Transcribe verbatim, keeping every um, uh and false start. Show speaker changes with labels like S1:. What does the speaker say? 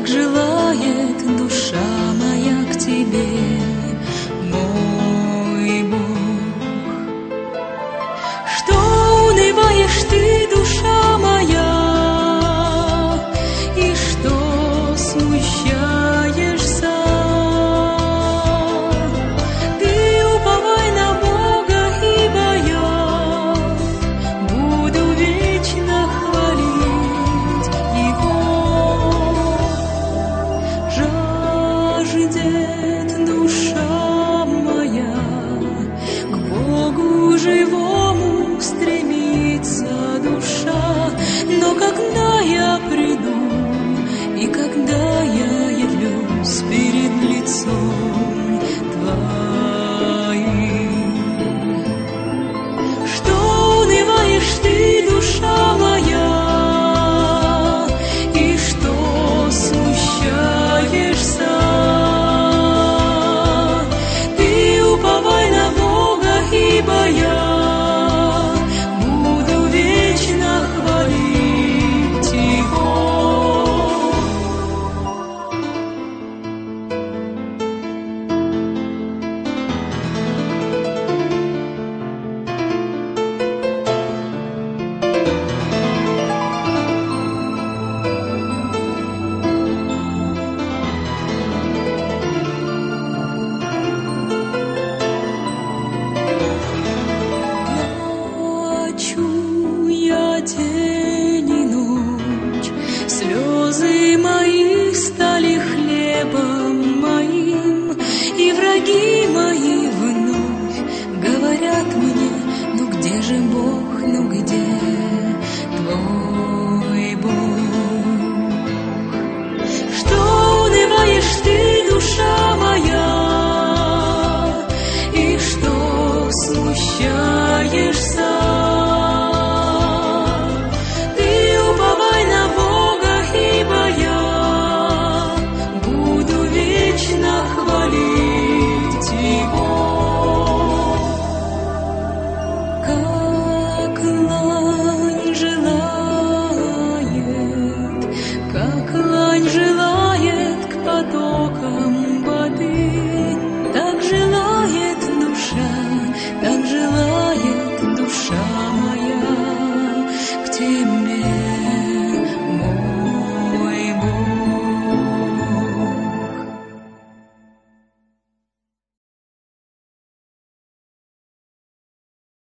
S1: как желает душа моя к тебе, мой Бог. Что унываешь ты, душа моя, и что смущаешься? Ты уповай на Бога, ибо я буду вечно хвалить Его. Жаждет душа моя, к Богу живому стремится душа. Но когда я приду и когда я явлюсь перед лицом